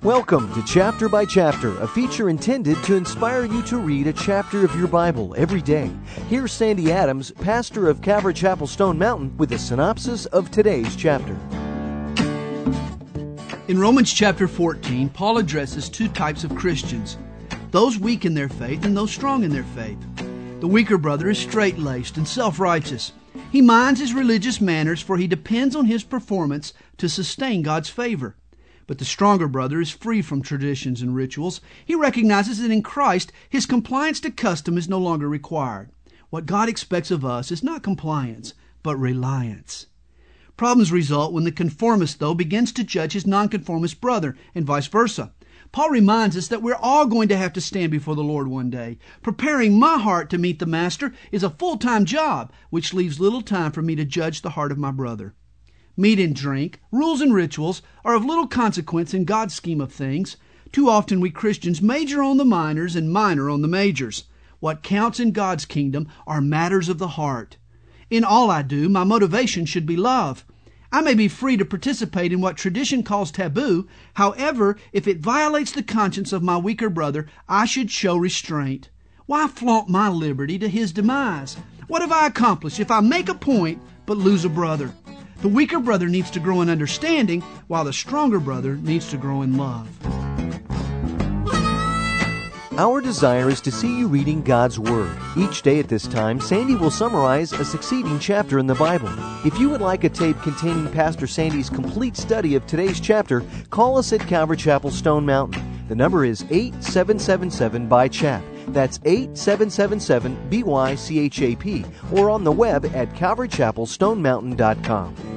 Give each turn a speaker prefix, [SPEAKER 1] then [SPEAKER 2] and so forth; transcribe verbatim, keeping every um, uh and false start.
[SPEAKER 1] Welcome to Chapter by Chapter, a feature intended to inspire you to read a chapter of your Bible every day. Here's Sandy Adams, pastor of Calvary Chapel Stone Mountain, with a synopsis of today's chapter.
[SPEAKER 2] In Romans chapter fourteen, Paul addresses two types of Christians, those weak in their faith and those strong in their faith. The weaker brother is straight-laced and self-righteous. He minds his religious manners, for he depends on his performance to sustain God's favor. But the stronger brother is free from traditions and rituals. He recognizes that in Christ, his compliance to custom is no longer required. What God expects of us is not compliance, but reliance. Problems result when the conformist, though, begins to judge his nonconformist brother, and vice versa. Paul reminds us that we're all going to have to stand before the Lord one day. Preparing my heart to meet the Master is a full-time job, which leaves little time for me to judge the heart of my brother. Meat and drink, rules and rituals are of little consequence in God's scheme of things. Too often we Christians major on the minors and minor on the majors. What counts in God's kingdom are matters of the heart. In all I do, my motivation should be love. I may be free to participate in what tradition calls taboo. However, if it violates the conscience of my weaker brother, I should show restraint. Why flaunt my liberty to his demise? What have I accomplished if I make a point but lose a brother? The weaker brother needs to grow in understanding, while the stronger brother needs to grow in love.
[SPEAKER 1] Our desire is to see you reading God's Word. Each day at this time, Sandy will summarize a succeeding chapter in the Bible. If you would like a tape containing Pastor Sandy's complete study of today's chapter, call us at Calvary Chapel Stone Mountain. The number is eight seven seven seven B Y C H A P. That's eight seven seven seven B Y C H A P, or on the web at calvary chapel stone mountain dot com.